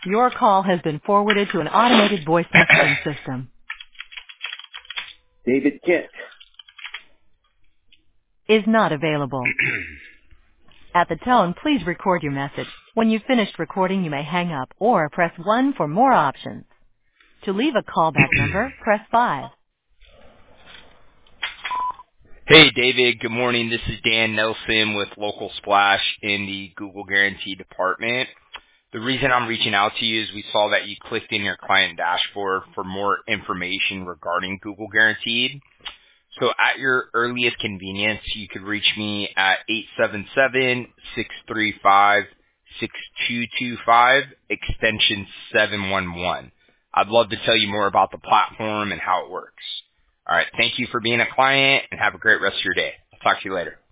Your call has been forwarded to an automated voice messaging system. David Kent. Is not available. At the tone, please record your message. When you've finished recording, you may hang up or press 1 for more options. To leave a callback number, press 5. Hey, David. Good morning. This is Dan Nelson with Local Splash in the Google Guarantee department. The reason I'm reaching out to you is we saw that you clicked in your client dashboard for more information regarding Google Guaranteed. So at your earliest convenience, you could reach me at 877-635-6225, extension 711. I'd love to tell you more about the platform and how it works. All right. Thank you for being a client and have a great rest of your day. I'll talk to you later.